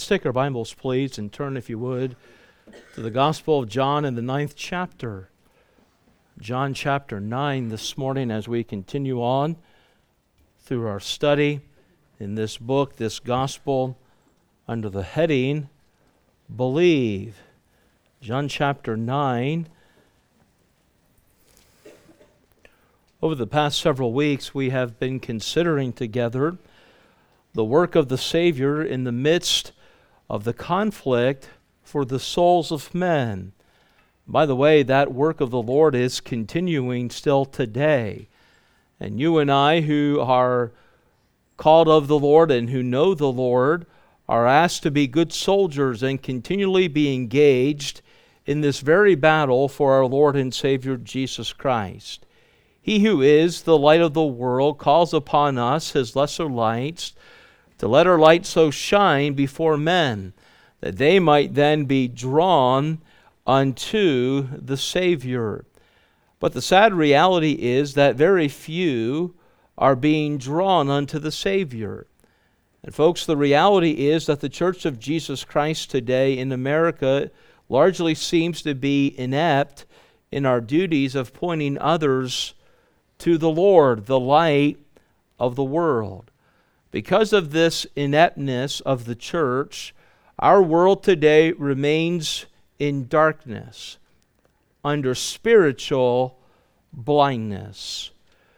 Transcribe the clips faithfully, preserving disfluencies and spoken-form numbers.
Let's take our Bibles, please, and turn, if you would, to the Gospel of John in the ninth chapter. John chapter nine this morning as we continue on through our study in this book, this Gospel, under the heading, Believe. John chapter nine. Over the past several weeks, we have been considering together the work of the Savior in the midst of the conflict for the souls of men. By the way, that work of the Lord is continuing still today. And you and I who are called of the Lord and who know the Lord are asked to be good soldiers and continually be engaged in this very battle for our Lord and Savior Jesus Christ. He who is the light of the world calls upon us, His lesser lights, to let our light so shine before men, that they might then be drawn unto the Savior. But the sad reality is that very few are being drawn unto the Savior. And folks, the reality is that the Church of Jesus Christ today in America largely seems to be inept in our duties of pointing others to the Lord, the light of the world. Because of this ineptness of the church, our world today remains in darkness, under spiritual blindness.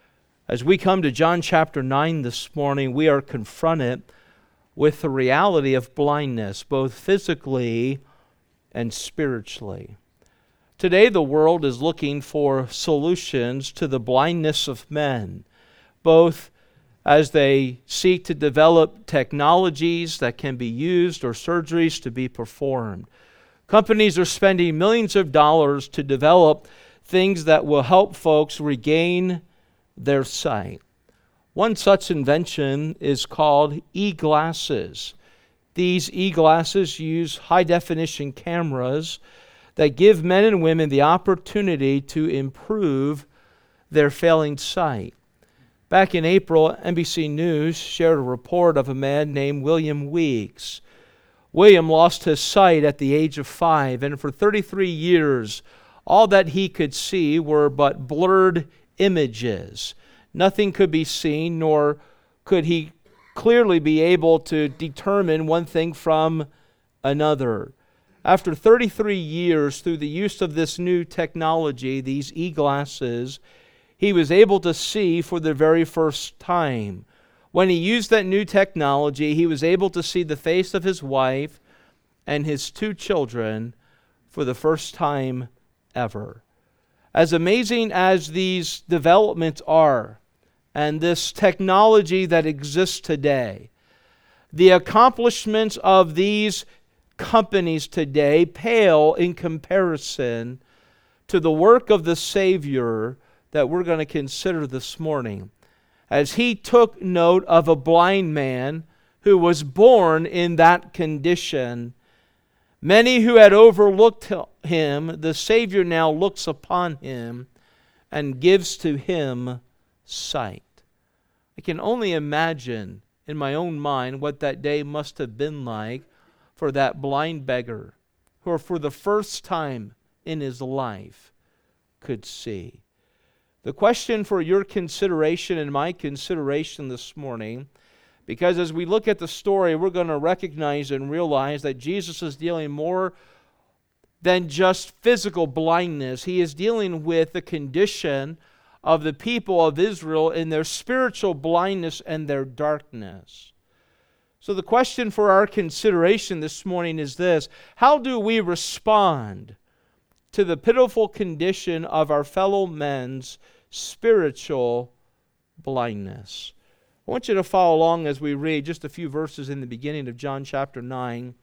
As we come to John chapter nine this morning, we are confronted with the reality of blindness, both physically and spiritually. Today, the world is looking for solutions to the blindness of men, both as they seek to develop technologies that can be used or surgeries to be performed. Companies are spending millions of dollars to develop things that will help folks regain their sight. One such invention is called e-glasses. These e-glasses use high-definition cameras that give men and women the opportunity to improve their failing sight. Back in April, N B C News shared a report of a man named William Weeks. William lost his sight at the age of five, and for thirty-three years, all that he could see were but blurred images. Nothing could be seen, nor could he clearly be able to determine one thing from another. After thirty-three years, through the use of this new technology, these e-glasses, he was able to see for the very first time. When he used that new technology, he was able to see the face of his wife and his two children for the first time ever. As amazing as these developments are, and this technology that exists today, the accomplishments of these companies today pale in comparison to the work of the Savior that we're going to consider this morning, as He took note of a blind man who was born in that condition. Many who had overlooked him, the Savior now looks upon him and gives to him sight. I can only imagine in my own mind what that day must have been like for that blind beggar who for the first time in his life could see. The question for your consideration and my consideration this morning, because as we look at the story, we're going to recognize and realize that Jesus is dealing more than just physical blindness. He is dealing with the condition of the people of Israel in their spiritual blindness and their darkness. So the question for our consideration this morning is this: how do we respond to the pitiful condition of our fellow men's spiritual blindness? I want you to follow along as we read just a few verses in the beginning of John chapter nine,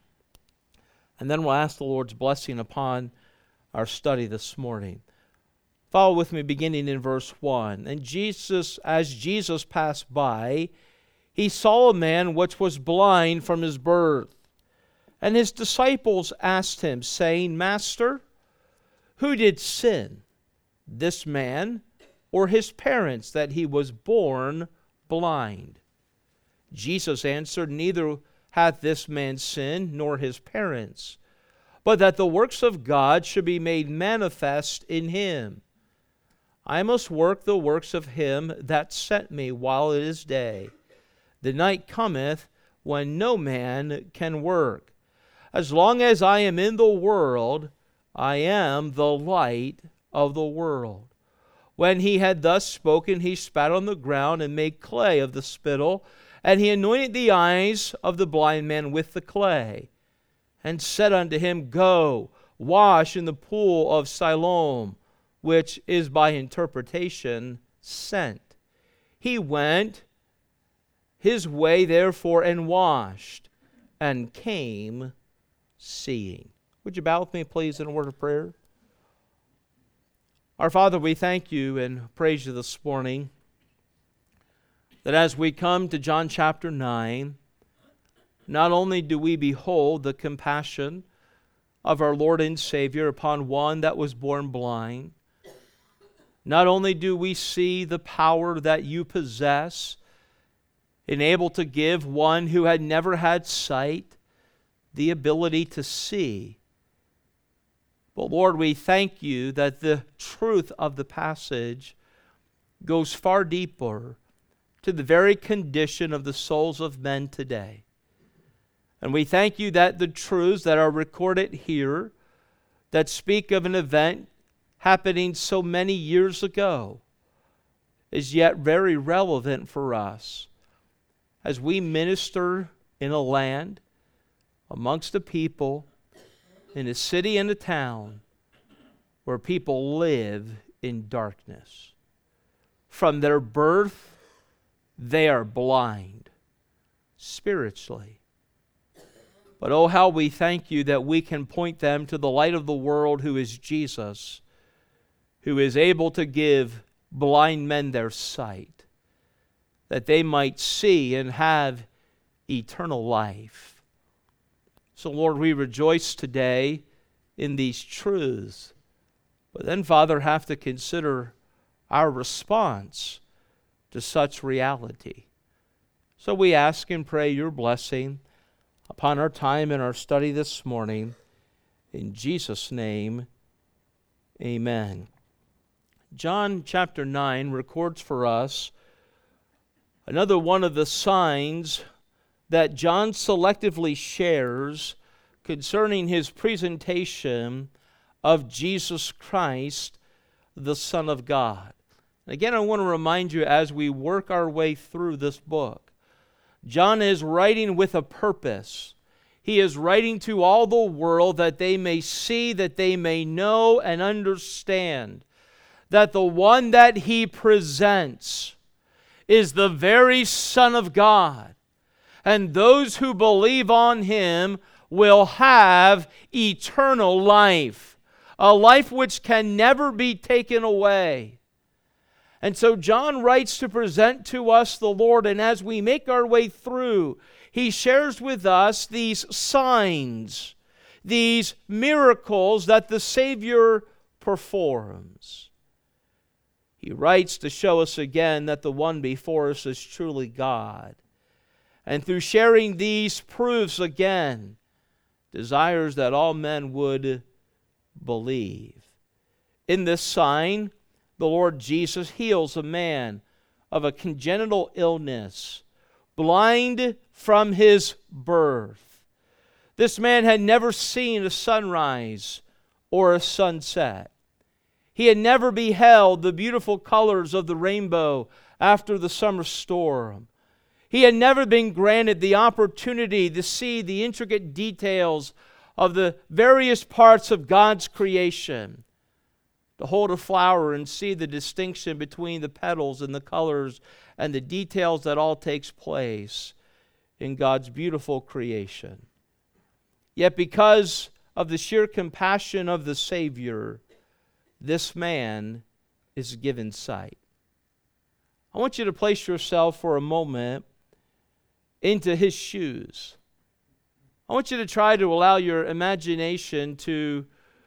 and then we'll ask the Lord's blessing upon our study this morning. Follow with me beginning in verse one. And Jesus, as Jesus passed by, he saw a man which was blind from his birth. And his disciples asked him, saying, Master, who did sin, this man or his parents, that he was born blind? Jesus answered, Neither hath this man sinned, nor his parents, but that the works of God should be made manifest in him. I must work the works of him that sent me while it is day. The night cometh when no man can work. As long as I am in the world, I am the light of the world. When he had thus spoken, he spat on the ground and made clay of the spittle, and he anointed the eyes of the blind man with the clay, and said unto him, Go, wash in the pool of Siloam, which is by interpretation sent. He went his way therefore and washed, and came seeing. Would you bow with me, please, in a word of prayer? Our Father, we thank you and praise you this morning that as we come to John chapter nine, not only do we behold the compassion of our Lord and Savior upon one that was born blind, not only do we see the power that you possess in able to give one who had never had sight the ability to see, but Lord, we thank you that the truth of the passage goes far deeper to the very condition of the souls of men today. And we thank you that the truths that are recorded here, that speak of an event happening so many years ago, is yet very relevant for us as we minister in a land, amongst a people, in a city and a town where people live in darkness. From their birth, they are blind spiritually. But oh, how we thank you that we can point them to the light of the world, who is Jesus, who is able to give blind men their sight, that they might see and have eternal life. So, Lord, we rejoice today in these truths, but then, Father, have to consider our response to such reality. So we ask and pray your blessing upon our time and our study this morning. In Jesus' name, amen. John chapter nine records for us another one of the signs that John selectively shares concerning his presentation of Jesus Christ, the Son of God. Again, I want to remind you as we work our way through this book, John is writing with a purpose. He is writing to all the world that they may see, that they may know and understand that the one that he presents is the very Son of God. And those who believe on him will have eternal life, a life which can never be taken away. And so John writes to present to us the Lord, and as we make our way through, he shares with us these signs, these miracles that the Savior performs. He writes to show us again that the one before us is truly God. And through sharing these proofs again, desires that all men would believe. In this sign, the Lord Jesus heals a man of a congenital illness, blind from his birth. This man had never seen a sunrise or a sunset. He had never beheld the beautiful colors of the rainbow after the summer storm. He had never been granted the opportunity to see the intricate details of the various parts of God's creation, to hold a flower and see the distinction between the petals and the colors and the details that all takes place in God's beautiful creation. Yet because of the sheer compassion of the Savior, this man is given sight. I want you to place yourself for a moment into his shoes. I want you to try to allow your imagination to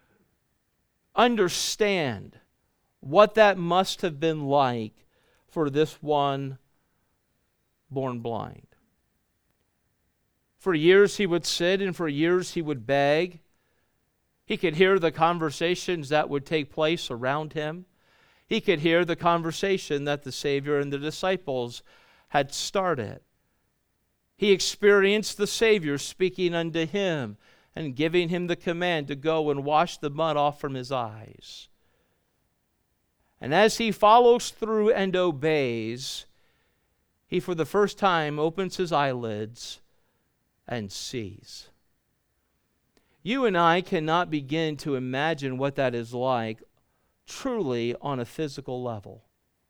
understand what that must have been like for this one born blind. For years he would sit, and for years he would beg. He could hear the conversations that would take place around him. He could hear the conversation that the Savior and the disciples had started. He experienced the Savior speaking unto him and giving him the command to go and wash the mud off from his eyes. And as he follows through and obeys, he for the first time opens his eyelids and sees. You and I cannot begin to imagine what that is like truly on a physical level.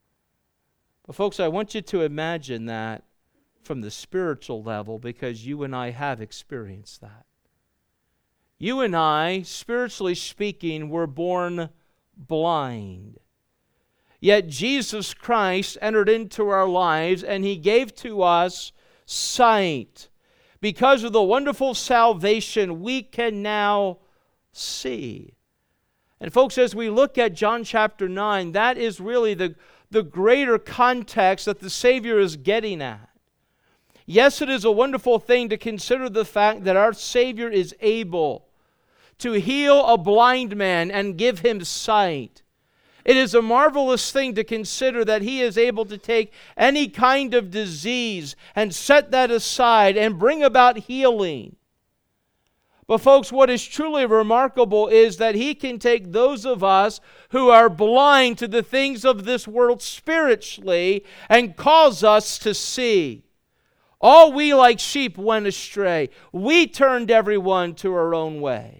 But folks, I want you to imagine that from the spiritual level, because you and I have experienced that. You and I, spiritually speaking, were born blind. Yet Jesus Christ entered into our lives and He gave to us sight. Because of the wonderful salvation, we can now see. And folks, as we look at John chapter nine, that is really the, the greater context that the Savior is getting at. Yes, it is a wonderful thing to consider the fact that our Savior is able to heal a blind man and give him sight. It is a marvelous thing to consider that He is able to take any kind of disease and set that aside and bring about healing. But folks, what is truly remarkable is that He can take those of us who are blind to the things of this world spiritually and cause us to see. All we like sheep went astray. We turned everyone to our own way.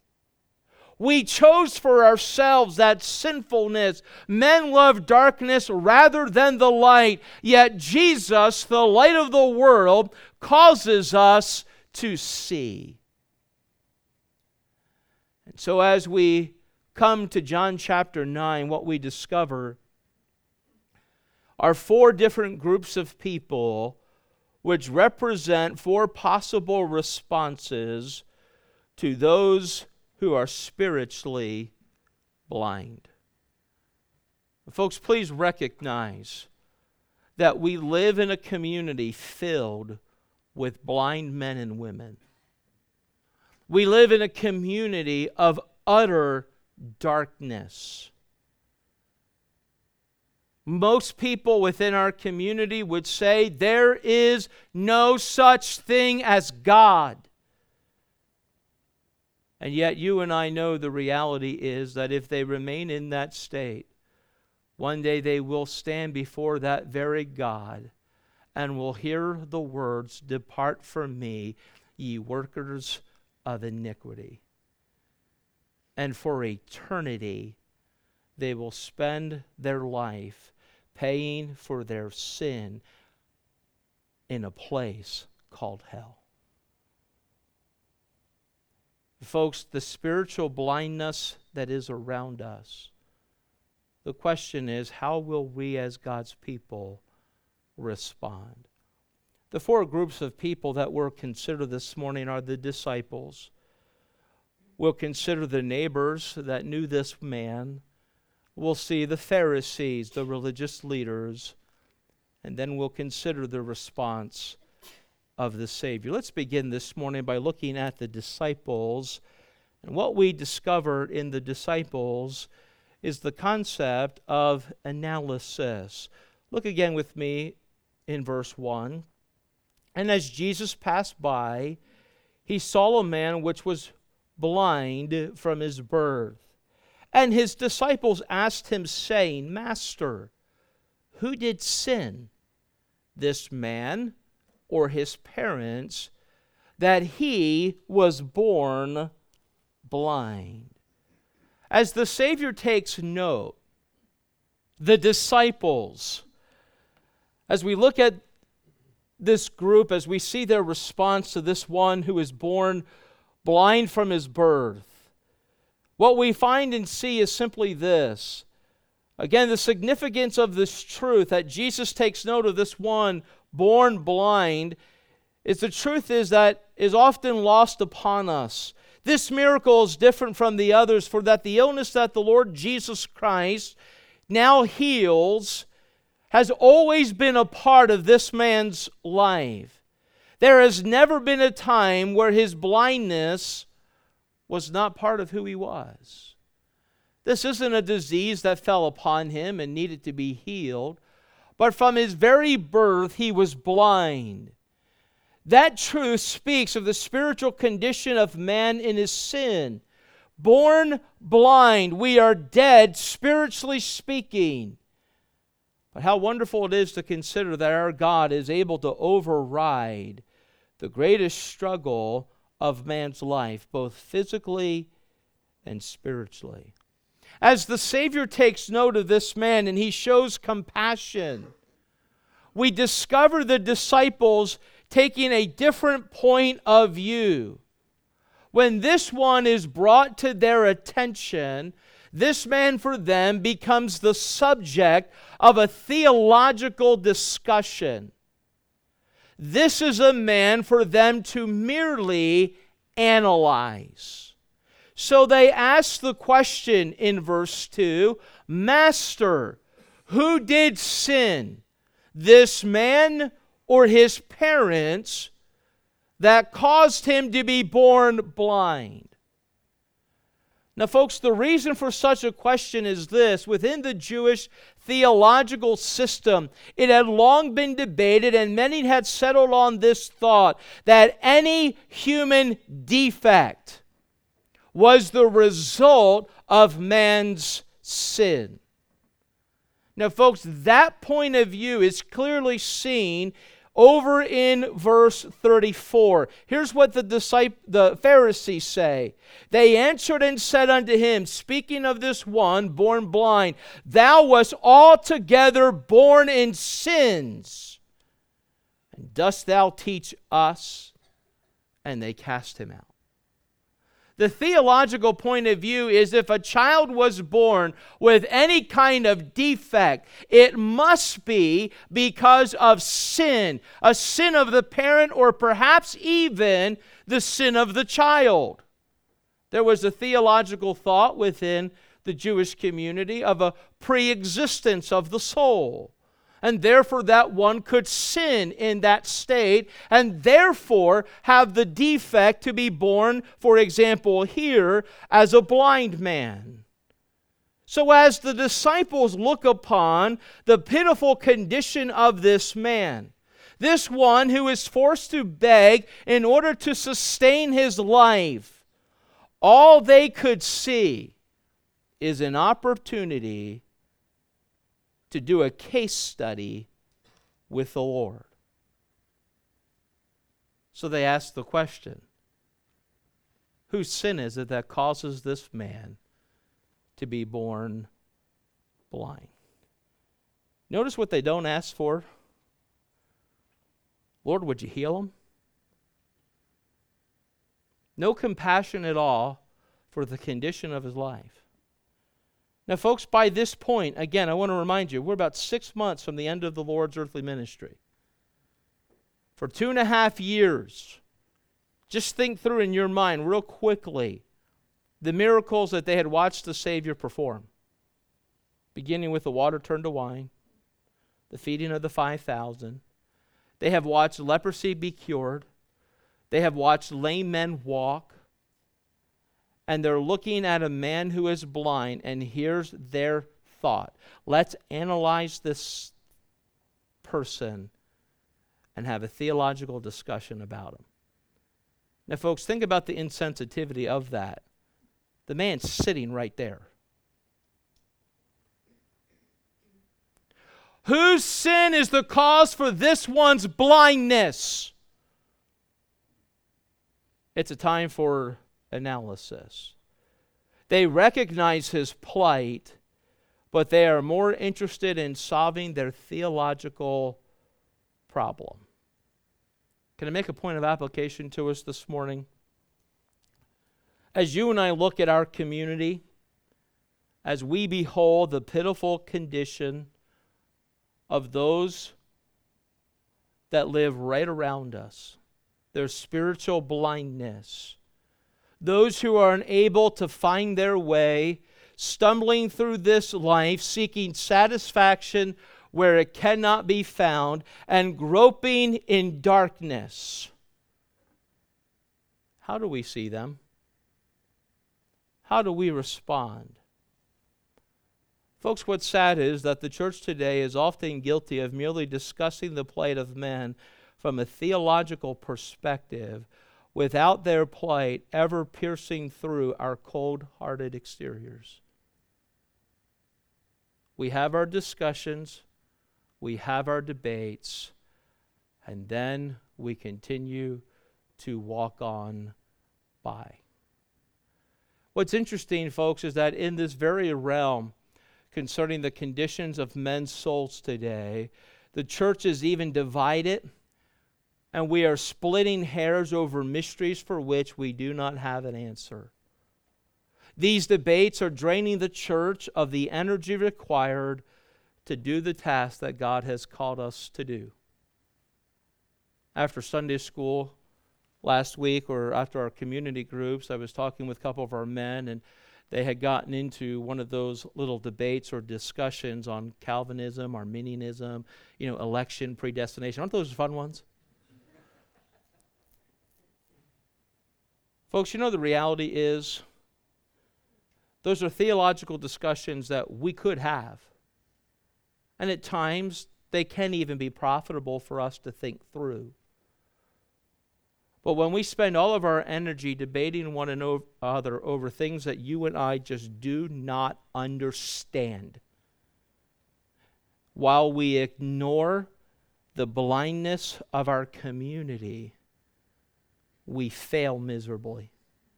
We chose for ourselves that sinfulness. Men love darkness rather than the light. Yet Jesus, the light of the world, causes us to see. And so as we come to John chapter nine, what we discover are four different groups of people which represent four possible responses to those who are spiritually blind. Folks, please recognize that we live in a community filled with blind men and women. We live in a community of utter darkness. Most people within our community would say there is no such thing as God. And yet you and I know the reality is that if they remain in that state, one day they will stand before that very God and will hear the words, "Depart from me, ye workers of iniquity." And for eternity, they will spend their life paying for their sin in a place called hell. Folks, the spiritual blindness that is around us, the question is, how will we as God's people respond? The four groups of people that we'll consider this morning are the disciples. We'll consider the neighbors that knew this man. We'll see the Pharisees, the religious leaders, and then we'll consider the response of the Savior. Let's begin this morning by looking at the disciples. And what we discover in the disciples is the concept of analysis. Look again with me in verse one. And as Jesus passed by, he saw a man which was blind from his birth. And his disciples asked him, saying, Master, who did sin, this man or his parents, that he was born blind? As the Savior takes note, the disciples, as we look at this group, as we see their response to this one who is born blind from his birth, what we find and see is simply this. Again, the significance of this truth that Jesus takes note of this one born blind is the truth is that is often lost upon us. This miracle is different from the others, for that the illness that the Lord Jesus Christ now heals has always been a part of this man's life. There has never been a time where his blindness was not part of who he was. This isn't a disease that fell upon him and needed to be healed, but from his very birth he was blind. That truth speaks of the spiritual condition of man in his sin. Born blind, we are dead, spiritually speaking. But how wonderful it is to consider that our God is able to override the greatest struggle of man's life, both physically and spiritually. As the Savior takes note of this man and he shows compassion, we discover the disciples taking a different point of view. When this one is brought to their attention, this man for them becomes the subject of a theological discussion. This is a man for them to merely analyze. So they ask the question in verse two, Master, who did sin, this man or his parents, that caused him to be born blind? Now, folks, the reason for such a question is this. Within the Jewish theological system, it had long been debated, and many had settled on this thought, that any human defect was the result of man's sin. Now, folks, that point of view is clearly seen over in verse thirty-four. Here's what the disciples, the Pharisees say. They answered and said unto him, speaking of this one born blind, Thou wast altogether born in sins, and dost thou teach us? And they cast him out. The theological point of view is if a child was born with any kind of defect, it must be because of sin, a sin of the parent or perhaps even the sin of the child. There was a theological thought within the Jewish community of a pre-existence of the soul. And therefore that one could sin in that state and therefore have the defect to be born, for example, here as a blind man. So as the disciples look upon the pitiful condition of this man, this one who is forced to beg in order to sustain his life, all they could see is an opportunity to do a case study with the Lord. So they ask the question, whose sin is it that causes this man to be born blind? Notice what they don't ask for. Lord, would you heal him? No compassion at all for the condition of his life. Now, folks, by this point, again, I want to remind you, we're about six months from the end of the Lord's earthly ministry. For two and a half years, just think through in your mind real quickly the miracles that they had watched the Savior perform. Beginning with the water turned to wine, the feeding of the five thousand. They have watched leprosy be cured. They have watched lame men walk. And they're looking at a man who is blind, and here's their thought. Let's analyze this person and have a theological discussion about him. Now, folks, think about the insensitivity of that. The man's sitting right there. Whose sin is the cause for this one's blindness? It's a time for analysis. They recognize his plight, but they are more interested in solving their theological problem. Can I make a point of application to us this morning? As you and I look at our community, as we behold the pitiful condition of those that live right around us, their spiritual blindness, those who are unable to find their way, stumbling through this life, seeking satisfaction where it cannot be found, and groping in darkness. how do we see them? How do we respond? Folks, what's sad is that the church today is often guilty of merely discussing the plight of men from a theological perspective without their plight ever piercing through our cold-hearted exteriors. We have our discussions, we have our debates, and then we continue to walk on by. What's interesting, folks, is that in this very realm concerning the conditions of men's souls today, the church is even divided, and we are splitting hairs over mysteries for which we do not have an answer. These debates are draining the church of the energy required to do the task that God has called us to do. After Sunday school last week, or after our community groups, I was talking with a couple of our men, and they had gotten into one of those little debates or discussions on Calvinism, Arminianism, you know, election, predestination. Aren't those fun ones? Folks, you know the reality is, those are theological discussions that we could have. And at times, they can even be profitable for us to think through. But when we spend all of our energy debating one another over things that you and I just do not understand, while we ignore the blindness of our community, we fail miserably.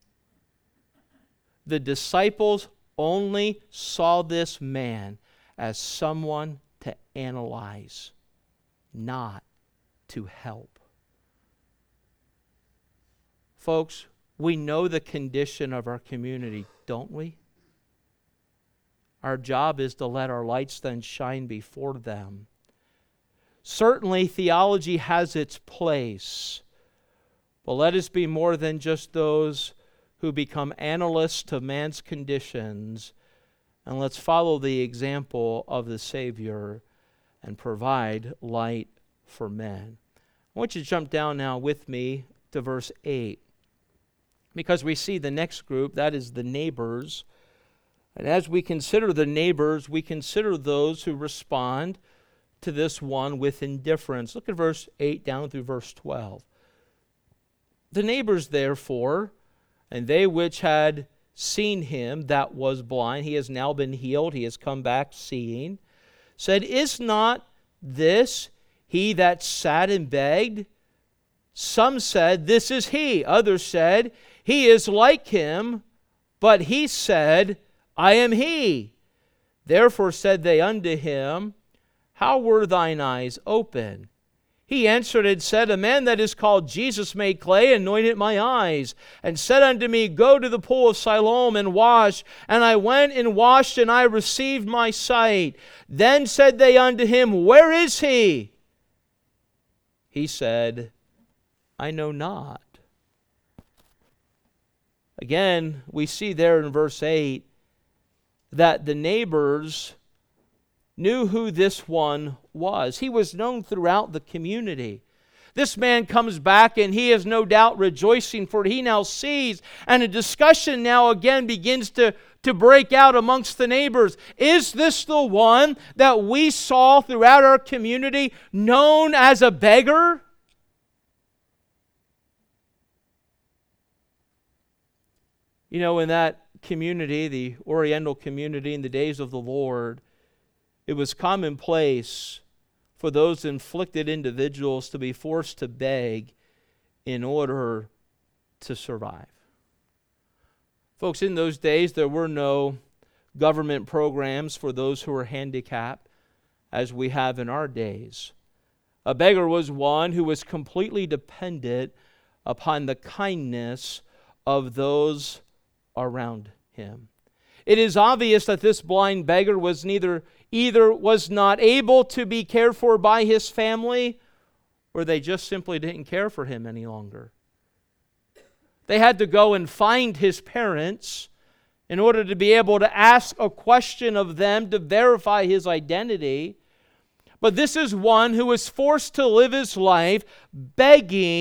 The disciples only saw this man as someone to analyze, not to help. Folks, we know the condition of our community, don't we? Our job is to let our lights then shine before them. Certainly, theology has its place, but let us be more than just those who become analysts to man's conditions, and let's follow the example of the Savior and provide light for men. I want you to jump down now with me to verse eight, because we see the next group, that is the neighbors. And as we consider the neighbors, we consider those who respond to this one with indifference. Look at verse eight down through verse twelve. The neighbors, therefore, and they which had seen him that was blind, he has now been healed, he has come back seeing, said, Is not this he that sat and begged? Some said, This is he. Others said, He is like him. But he said, I am he. Therefore said they unto him, How were thine eyes open? He answered and said, A man that is called Jesus made clay, and anointed my eyes, and said unto me, Go to the pool of Siloam and wash. And I went and washed, and I received my sight. Then said they unto him, Where is he? He said, I know not. Again, we see there in verse eight that the neighbors knew who this one was. He was known throughout the community. This man comes back and he is no doubt rejoicing, for he now sees, and a discussion now again begins to, to break out amongst the neighbors. Is this the one that we saw throughout our community known as a beggar? You know, in that community, the Oriental community in the days of the Lord, it was commonplace for those inflicted individuals to be forced to beg in order to survive. Folks, in those days, there were no government programs for those who were handicapped as we have in our days. A beggar was one who was completely dependent upon the kindness of those around him. It is obvious that this blind beggar was neither either was not able to be cared for by his family, or they just simply didn't care for him any longer. They had to go and find his parents in order to be able to ask a question of them to verify his identity. But this is one who was forced to live his life begging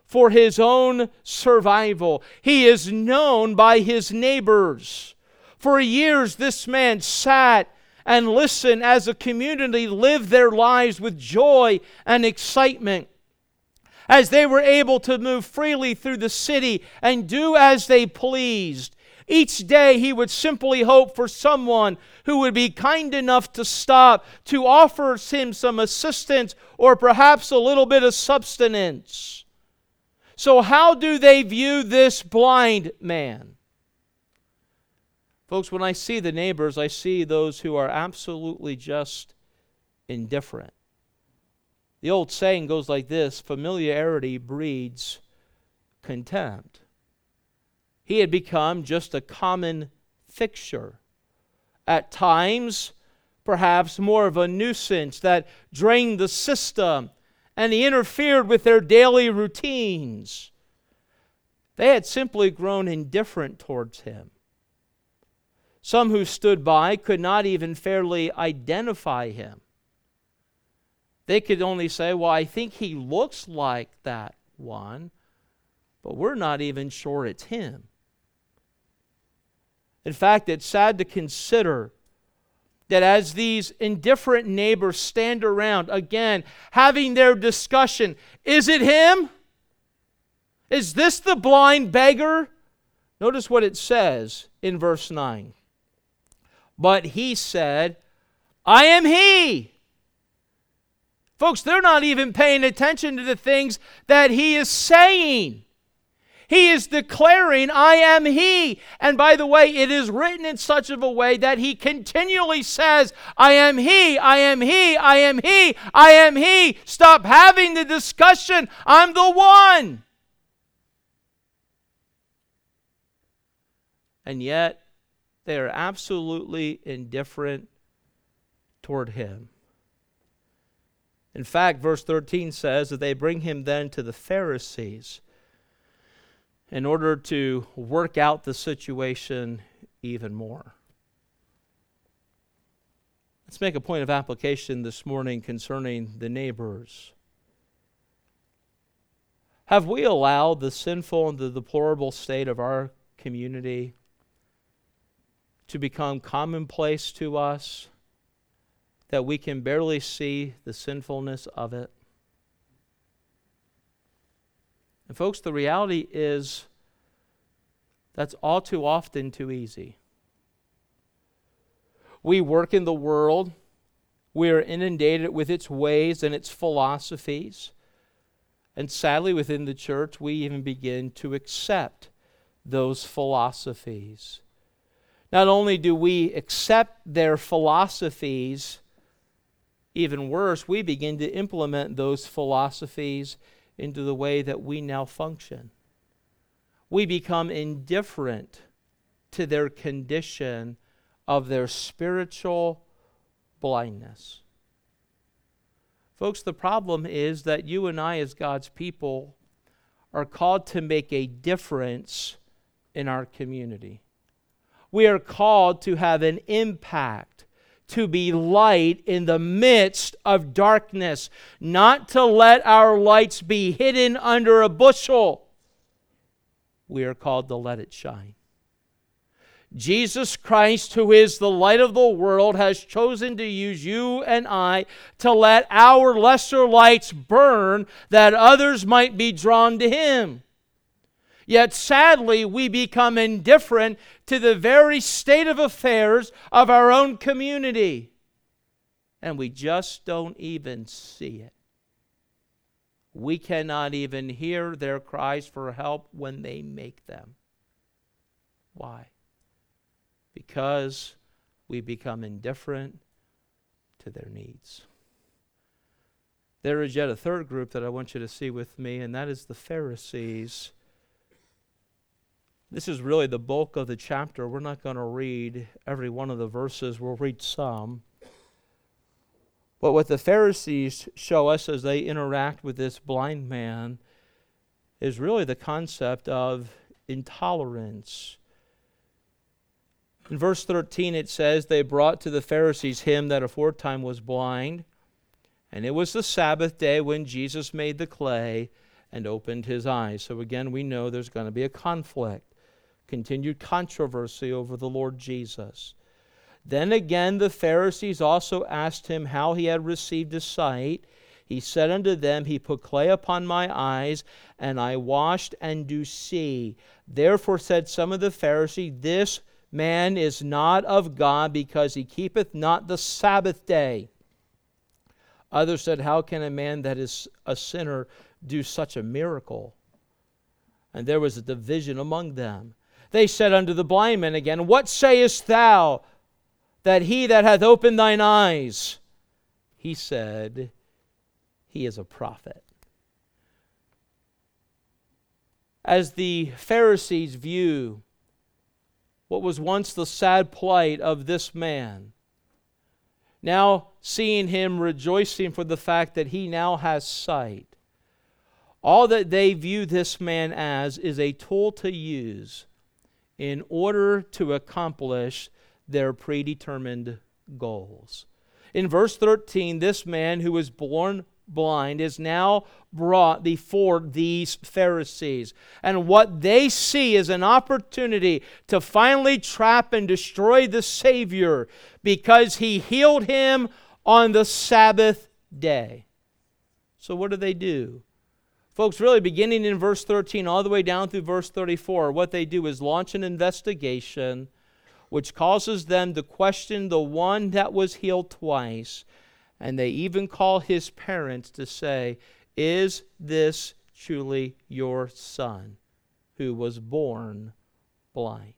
for his own survival. He is known by his neighbors. For years, this man sat and listened as a community lived their lives with joy and excitement, as they were able to move freely through the city and do as they pleased. Each day he would simply hope for someone who would be kind enough to stop, to offer him some assistance or perhaps a little bit of sustenance. So how do they view this blind man? Folks, when I see the neighbors, I see those who are absolutely just indifferent. The old saying goes like this: familiarity breeds contempt. He had become just a common fixture. At times, perhaps more of a nuisance that drained the system, and he interfered with their daily routines. They had simply grown indifferent towards him. Some who stood by could not even fairly identify him. They could only say, well, I think he looks like that one, but we're not even sure it's him. In fact, it's sad to consider that as these indifferent neighbors stand around, again, having their discussion, is it him? Is this the blind beggar? Notice what it says in verse nine. But he said, I am he. Folks, they're not even paying attention to the things that he is saying. He is declaring, I am he. And by the way, it is written in such of a way that he continually says, I am he, I am he, I am he, I am he. Stop having the discussion. I'm the one. And yet, they are absolutely indifferent toward him. In fact, verse thirteen says that they bring him then to the Pharisees in order to work out the situation even more. Let's make a point of application this morning concerning the neighbors. Have we allowed the sinful and the deplorable state of our community to become commonplace to us, that we can barely see the sinfulness of it? And folks, the reality is that's all too often too easy. We work in the world. We are inundated with its ways and its philosophies. And sadly, within the church, we even begin to accept those philosophies. Not only do we accept their philosophies, even worse, we begin to implement those philosophies into the way that we now function. We become indifferent to their condition of their spiritual blindness. Folks, the problem is that you and I as God's people are called to make a difference in our community. We are called to have an impact, to be light in the midst of darkness, not to let our lights be hidden under a bushel. We are called to let it shine. Jesus Christ, who is the light of the world, has chosen to use you and I to let our lesser lights burn that others might be drawn to Him. Yet sadly, we become indifferent to the very state of affairs of our own community. And we just don't even see it. We cannot even hear their cries for help when they make them. Why? Because we become indifferent to their needs. There is yet a third group that I want you to see with me, and that is the Pharisees. This is really the bulk of the chapter. We're not going to read every one of the verses. We'll read some. But what the Pharisees show us as they interact with this blind man is really the concept of intolerance. In verse thirteen it says, they brought to the Pharisees him that aforetime was blind, and it was the Sabbath day when Jesus made the clay, and opened his eyes. So again, we know there's going to be a conflict, continued controversy over the Lord Jesus. Then again, the Pharisees also asked him how he had received his sight. He said unto them, He put clay upon my eyes, and I washed, and do see. Therefore said some of the Pharisees, This man is not of God, because he keepeth not the Sabbath day. Others said, How can a man that is a sinner do such a miracle? And there was a division among them. They said unto the blind man again, What sayest thou, that he that hath opened thine eyes? He said, He is a prophet. As the Pharisees view what was once the sad plight of this man, now seeing him rejoicing for the fact that he now has sight, all that they view this man as is a tool to use in order to accomplish their predetermined goals. In verse thirteen, this man who was born blind is now brought before these Pharisees. And what they see is an opportunity to finally trap and destroy the Savior because he healed him on the Sabbath day. So what do they do? Folks, really beginning in verse thirteen all the way down through verse thirty-four, what they do is launch an investigation which causes them to question the one that was healed twice. And they even call his parents to say, Is this truly your son who was born blind?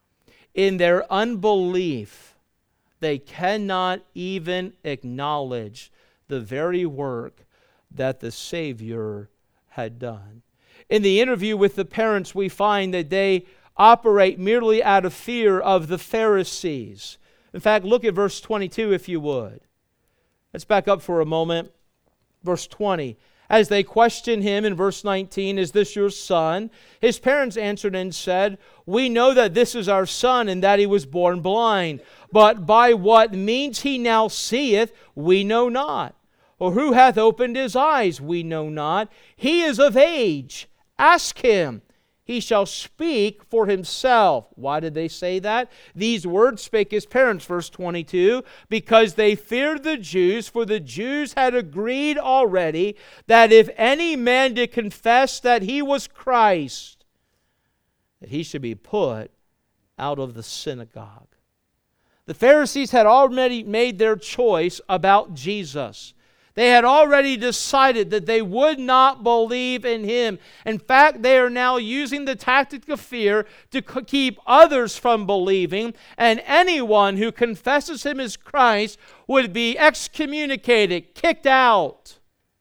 In their unbelief, they cannot even acknowledge the very work that the Savior had done. In the interview with the parents, we find that they operate merely out of fear of the Pharisees. In fact, look at verse twenty-two if you would. Let's back up for a moment. Verse twenty. As they questioned him in verse nineteen, Is this your son? His parents answered and said, We know that this is our son, and that he was born blind. But by what means he now seeth, we know not. Or who hath opened his eyes, we know not. He is of age. Ask him. He shall speak for himself. Why did they say that? These words spake his parents, verse twenty-two, because they feared the Jews, for the Jews had agreed already that if any man did confess that he was Christ, that he should be put out of the synagogue. The Pharisees had already made their choice about Jesus. They had already decided that they would not believe in him. In fact, they are now using the tactic of fear to keep others from believing, and anyone who confesses him as Christ would be excommunicated, kicked out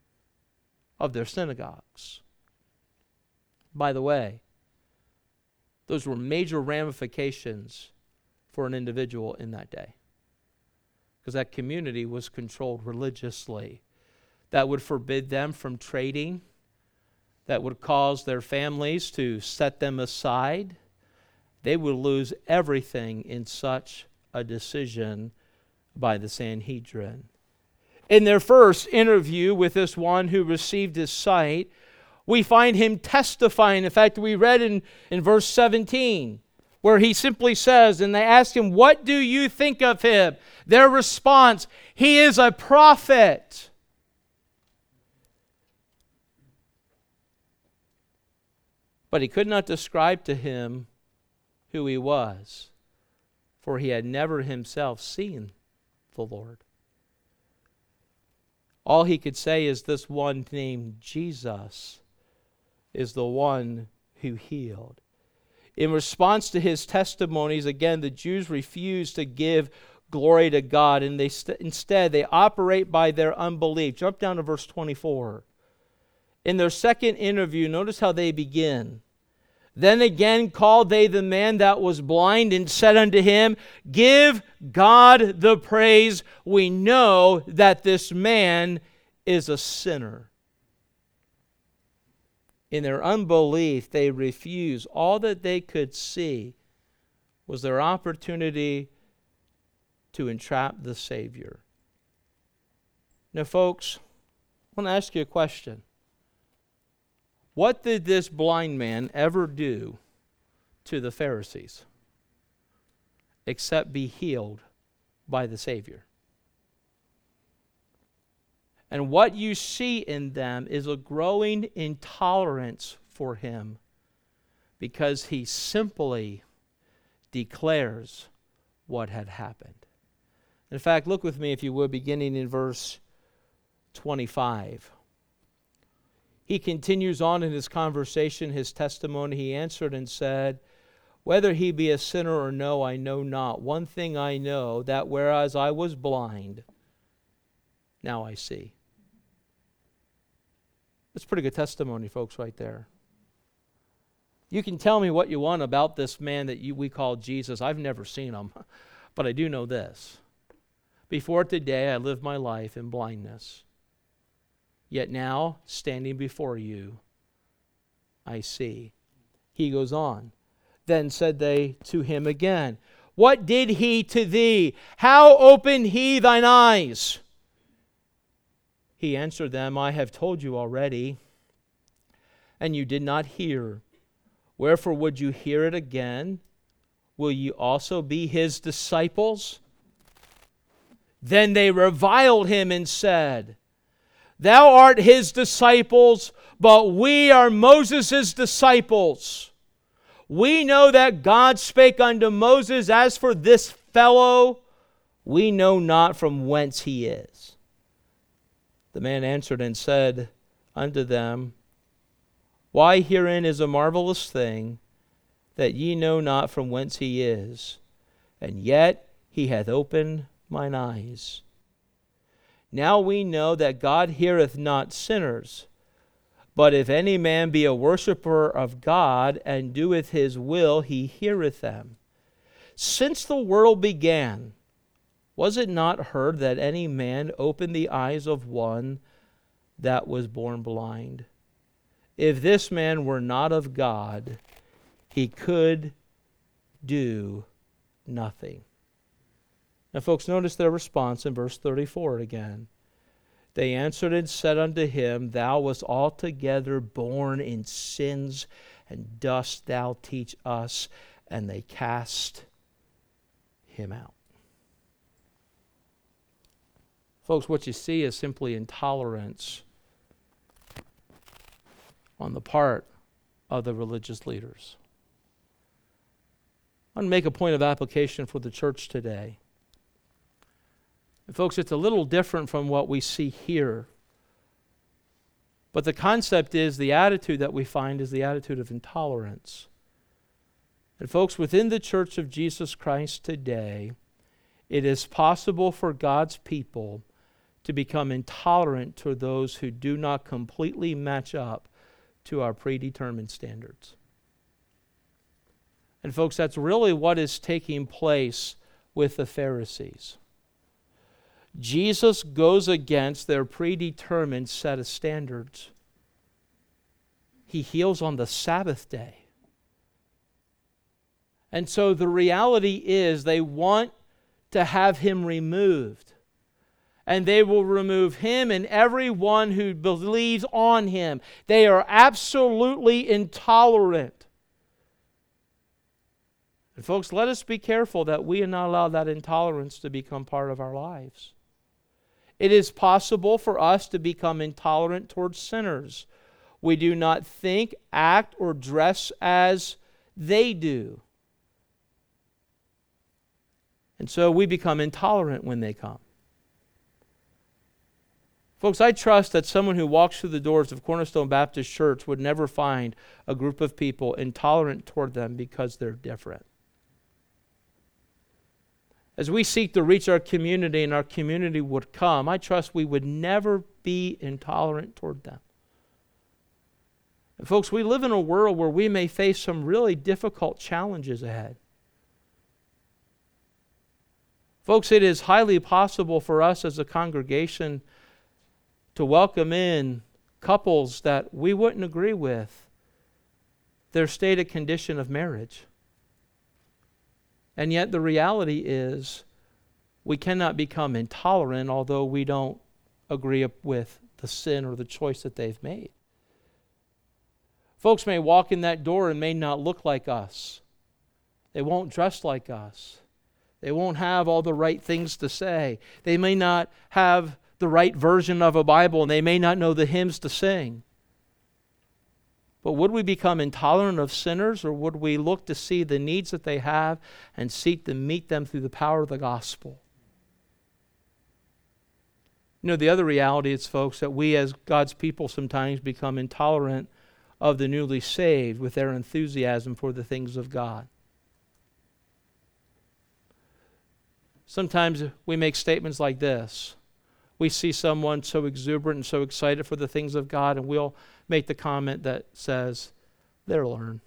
of their synagogues. By the way, those were major ramifications for an individual in that day, because that community was controlled religiously. That would forbid them from trading. That would cause their families to set them aside. They would lose everything in such a decision by the Sanhedrin. In their first interview with this one who received his sight, we find him testifying. In fact, we read in, in verse seventeen, where he simply says, and they ask him, What do you think of him? Their response, He is a prophet. But he could not describe to him who he was, for he had never himself seen the Lord. All he could say is this one named Jesus is the one who healed. In response to his testimonies, again, the Jews refused to give glory to God, and they st- instead they operate by their unbelief. Jump down to verse twenty-four. In their second interview, notice how they begin. Then again called they the man that was blind, and said unto him, Give God the praise. We know that this man is a sinner. In their unbelief, they refused. All that they could see was their opportunity to entrap the Savior. Now, folks, I want to ask you a question. What did this blind man ever do to the Pharisees except be healed by the Savior? And what you see in them is a growing intolerance for him because he simply declares what had happened. In fact, look with me, if you would, beginning in verse twenty-five. He continues on in his conversation, his testimony. He answered and said, "Whether he be a sinner or no, I know not. One thing I know, that whereas I was blind, now I see." That's pretty good testimony, folks, right there. You can tell me what you want about this man that you, we call Jesus. I've never seen him, but I do know this. Before today, I lived my life in blindness. Yet now, standing before you, I see. He goes on. Then said they to him again, "What did he to thee? How opened he thine eyes?" He answered them, "I have told you already, and you did not hear. Wherefore would you hear it again? Will you also be his disciples?" Then they reviled him and said, "Thou art his disciples, but we are Moses' disciples. We know that God spake unto Moses. As for this fellow, we know not from whence he is." The man answered and said unto them, "Why, herein is a marvelous thing, that ye know not from whence he is, and yet he hath opened mine eyes. Now we know that God heareth not sinners, but if any man be a worshipper of God, and doeth his will, he heareth them. Since the world began, was it not heard that any man opened the eyes of one that was born blind? If this man were not of God, he could do nothing." Now, folks, notice their response in verse thirty-four again. They answered and said unto him, "Thou wast altogether born in sins, and dost thou teach us?" And they cast him out. Folks, what you see is simply intolerance on the part of the religious leaders. I want to make a point of application for the church today. And folks, it's a little different from what we see here. But the concept is, the attitude that we find is the attitude of intolerance. And folks, within the Church of Jesus Christ today, it is possible for God's people to become intolerant to those who do not completely match up to our predetermined standards. And folks, that's really what is taking place with the Pharisees. Jesus goes against their predetermined set of standards. He heals on the Sabbath day. And so the reality is they want to have him removed. And they will remove him and everyone who believes on him. They are absolutely intolerant. And folks, let us be careful that we not allow that intolerance to become part of our lives. It is possible for us to become intolerant towards sinners. We do not think, act, or dress as they do. And so we become intolerant when they come. Folks, I trust that someone who walks through the doors of Cornerstone Baptist Church would never find a group of people intolerant toward them because they're different. As we seek to reach our community and our community would come, I trust we would never be intolerant toward them. And folks, we live in a world where we may face some really difficult challenges ahead. Folks, it is highly possible for us as a congregation to welcome in couples that we wouldn't agree with their stated condition of marriage. And yet the reality is we cannot become intolerant although we don't agree with the sin or the choice that they've made. Folks may walk in that door and may not look like us. They won't dress like us. They won't have all the right things to say. They may not have the right version of a Bible, and they may not know the hymns to sing. But would we become intolerant of sinners, or would we look to see the needs that they have and seek to meet them through the power of the gospel? You know, the other reality is, folks, that we as God's people sometimes become intolerant of the newly saved with their enthusiasm for the things of God. Sometimes we make statements like this. We see someone so exuberant and so excited for the things of God, and we'll make the comment that says, they'll learn.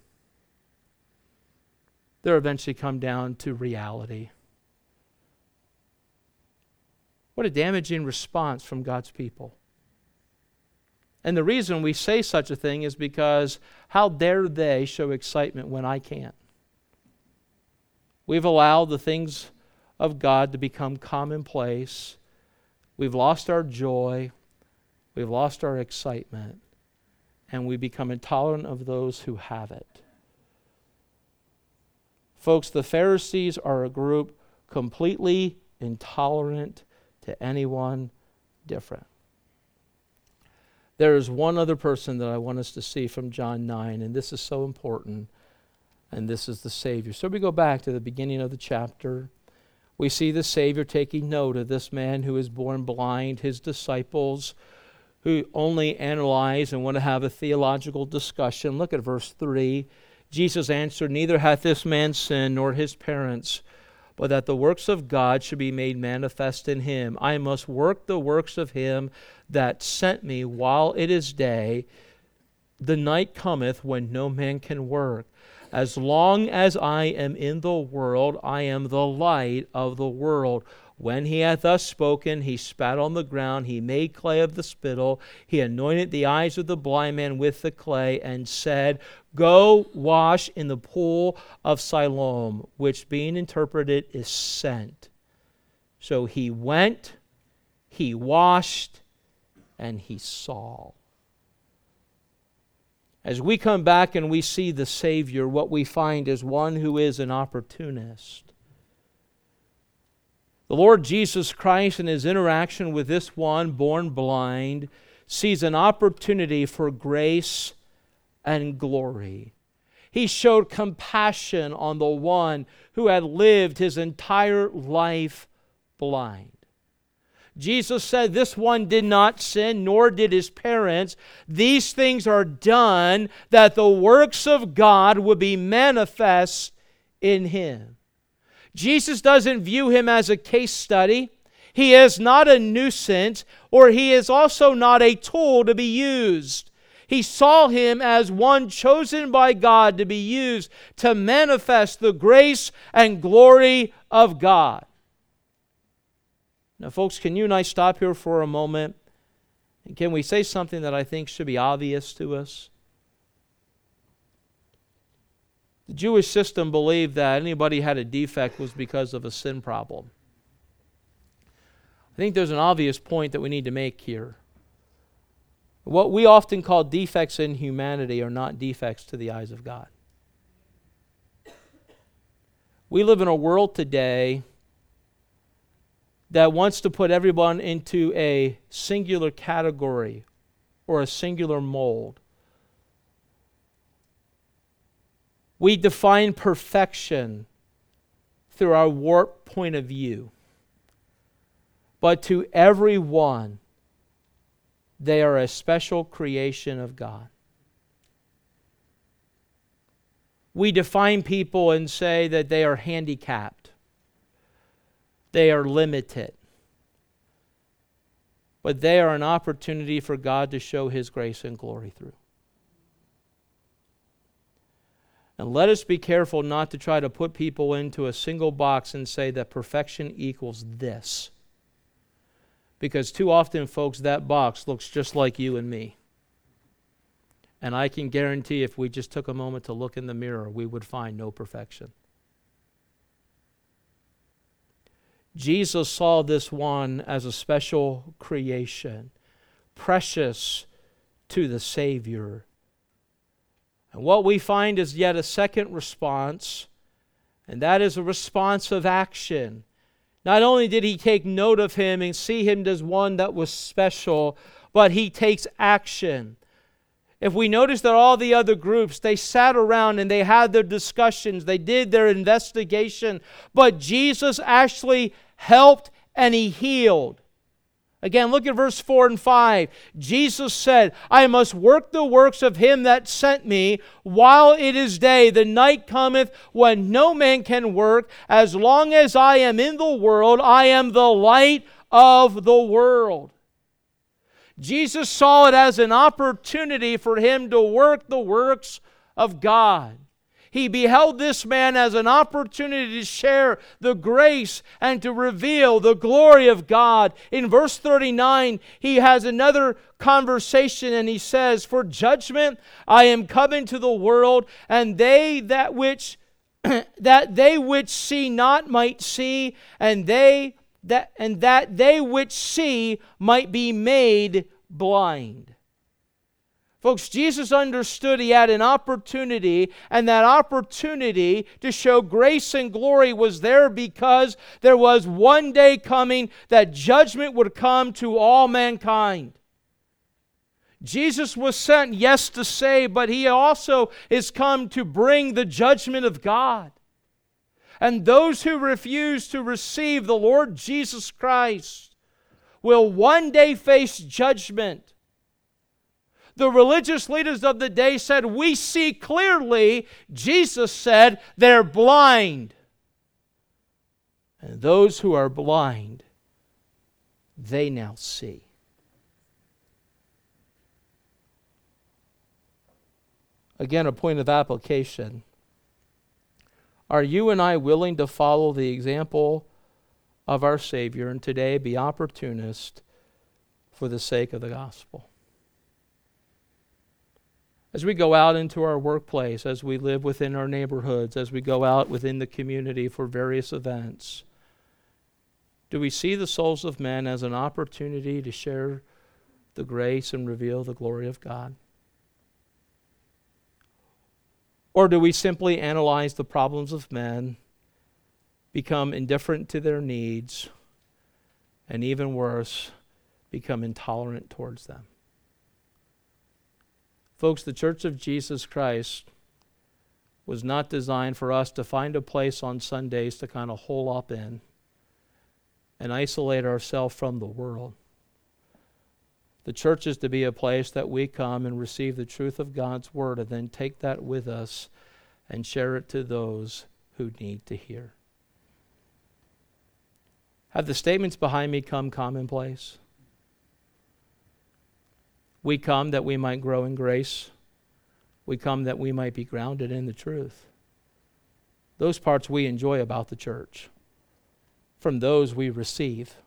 They'll eventually come down to reality. What a damaging response from God's people. And the reason we say such a thing is because how dare they show excitement when I can't? We've allowed the things of God to become commonplace. We've lost our joy. We've lost our excitement. And we become intolerant of those who have it. Folks, the Pharisees are a group completely intolerant to anyone different. There is one other person that I want us to see from John nine, and this is so important, and this is the Savior. So we go back to the beginning of the chapter. We see the Savior taking note of this man who is born blind, his disciples who only analyze and want to have a theological discussion. Look at verse three. Jesus answered, "Neither hath this man sinned nor his parents, but that the works of God should be made manifest in him. I must work the works of him that sent me while it is day. The night cometh when no man can work. As long as I am in the world, I am the light of the world." When he hath thus spoken, he spat on the ground, he made clay of the spittle, he anointed the eyes of the blind man with the clay, and said, "Go wash in the pool of Siloam," which being interpreted is sent. So he went, he washed, and he saw. As we come back and we see the Savior, what we find is one who is an opportunist. The Lord Jesus Christ, in his interaction with this one born blind, sees an opportunity for grace and glory. He showed compassion on the one who had lived his entire life blind. Jesus said this one did not sin, nor did his parents. These things are done that the works of God would be manifest in him. Jesus doesn't view him as a case study. He is not a nuisance, or he is also not a tool to be used. He saw him as one chosen by God to be used to manifest the grace and glory of God. Now, folks, can you and I stop here for a moment? And can we say something that I think should be obvious to us? The Jewish system believed that anybody had a defect was because of a sin problem. I think there's an obvious point that we need to make here. What we often call defects in humanity are not defects to the eyes of God. We live in a world today that wants to put everyone into a singular category or a singular mold. We define perfection through our warped point of view. But to everyone, they are a special creation of God. We define people and say that they are handicapped. They are limited. But they are an opportunity for God to show his grace and glory through. And let us be careful not to try to put people into a single box and say that perfection equals this. Because too often, folks, that box looks just like you and me. And I can guarantee if we just took a moment to look in the mirror, we would find no perfection. Jesus saw this one as a special creation, precious to the Savior. And what we find is yet a second response, and that is a response of action. Not only did he take note of him and see him as one that was special, but he takes action. If we notice that all the other groups, they sat around and they had their discussions, they did their investigation, but Jesus actually helped and he healed. Again, look at verse four and five. Jesus said, I must work the works of him that sent me while it is day. The night cometh when no man can work. As long as I am in the world, I am the light of the world. Jesus saw it as an opportunity for him to work the works of God. He beheld this man as an opportunity to share the grace and to reveal the glory of God. In verse thirty-nine, he has another conversation and he says, For judgment I am come into the world, and they that which that they which see not might see, and they that and that they which see might be made blind. Folks, Jesus understood he had an opportunity, and that opportunity to show grace and glory was there because there was one day coming that judgment would come to all mankind. Jesus was sent, yes, to save, but he also is come to bring the judgment of God. And those who refuse to receive the Lord Jesus Christ will one day face judgment. The religious leaders of the day said, we see clearly. Jesus said, they're blind. And those who are blind, they now see. Again, a point of application. Are you and I willing to follow the example of our Savior and today be opportunist for the sake of the gospel? As we go out into our workplace, as we live within our neighborhoods, as we go out within the community for various events, do we see the souls of men as an opportunity to share the grace and reveal the glory of God? Or do we simply analyze the problems of men, become indifferent to their needs, and even worse, become intolerant towards them? Folks, the Church of Jesus Christ was not designed for us to find a place on Sundays to kind of hole up in and isolate ourselves from the world. The church is to be a place that we come and receive the truth of God's Word and then take that with us and share it to those who need to hear. Have the statements behind me come commonplace? We come that we might grow in grace. We come that we might be grounded in the truth. Those parts we enjoy about the church. From those we receive.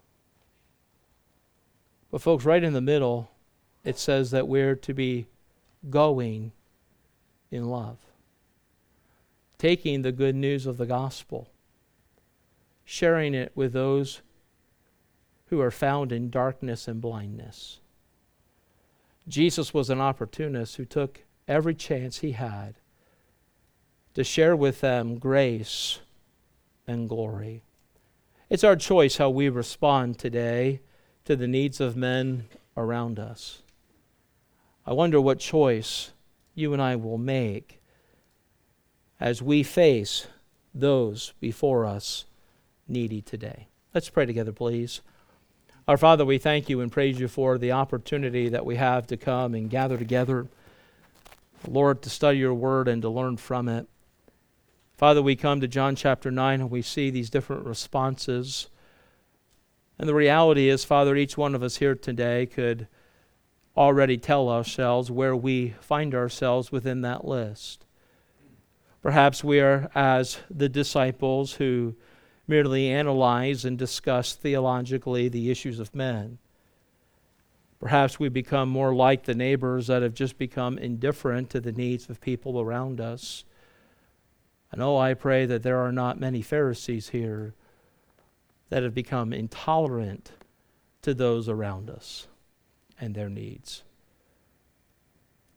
But folks, right in the middle, it says that we're to be going in love. Taking the good news of the gospel. Sharing it with those who are found in darkness and blindness. Jesus was an opportunist who took every chance he had to share with them grace and glory. It's our choice how we respond today to the needs of men around us. I wonder what choice you and I will make as we face those before us needy today. Let's pray together, please. Our Father, we thank you and praise you for the opportunity that we have to come and gather together, Lord, to study your word and to learn from it. Father, we come to John chapter nine and we see these different responses. And the reality is, Father, each one of us here today could already tell ourselves where we find ourselves within that list. Perhaps we are as the disciples who merely analyze and discuss theologically the issues of men. Perhaps we become more like the neighbors that have just become indifferent to the needs of people around us. And oh, I pray that there are not many Pharisees here that have become intolerant to those around us and their needs.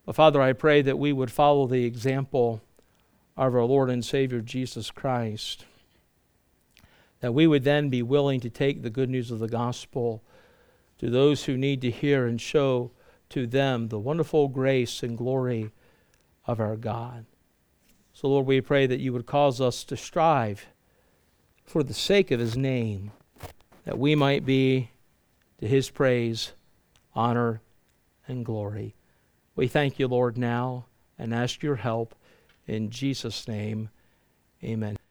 But Father, I pray that we would follow the example of our Lord and Savior Jesus Christ, that we would then be willing to take the good news of the gospel to those who need to hear and show to them the wonderful grace and glory of our God. So, Lord, we pray that you would cause us to strive for the sake of his name, that we might be to his praise, honor, and glory. We thank you, Lord, now and ask your help in Jesus' name. Amen.